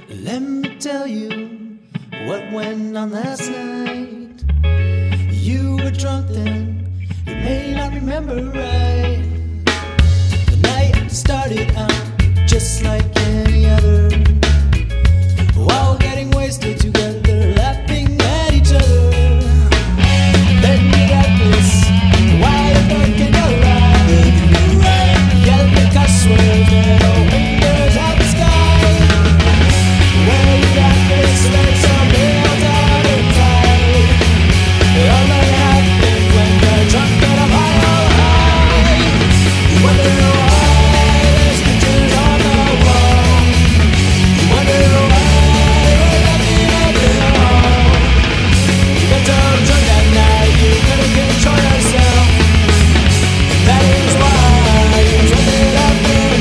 Let me tell you what went on last night. You were drunk then, you may not remember right. The night started out just like any other, while getting wasted together, laughing at each other. Then you got this wild look in your eye, yelling cuss words and no fingers at the sky. Well, you got this like some real tired tide. It only happens when you're drunk and I'm high. You wonder why there's pictures on the wall. You wonder why we're laughing at it all. You got so drunk that night you couldn't control yourself. That is why you ended up in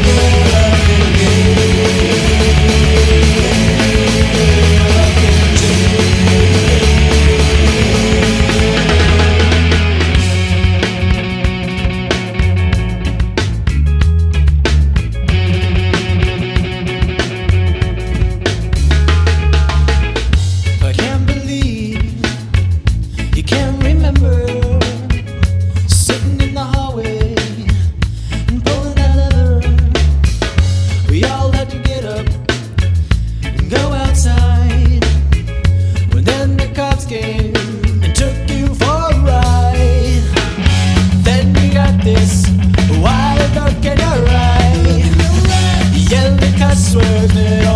I can't believe you can't remember sitting in the hallway and pulling that leather. We all had to get up and go outside. When then the cops came and took you for a ride. Then you got this wild look in your eye, yelling cuss words that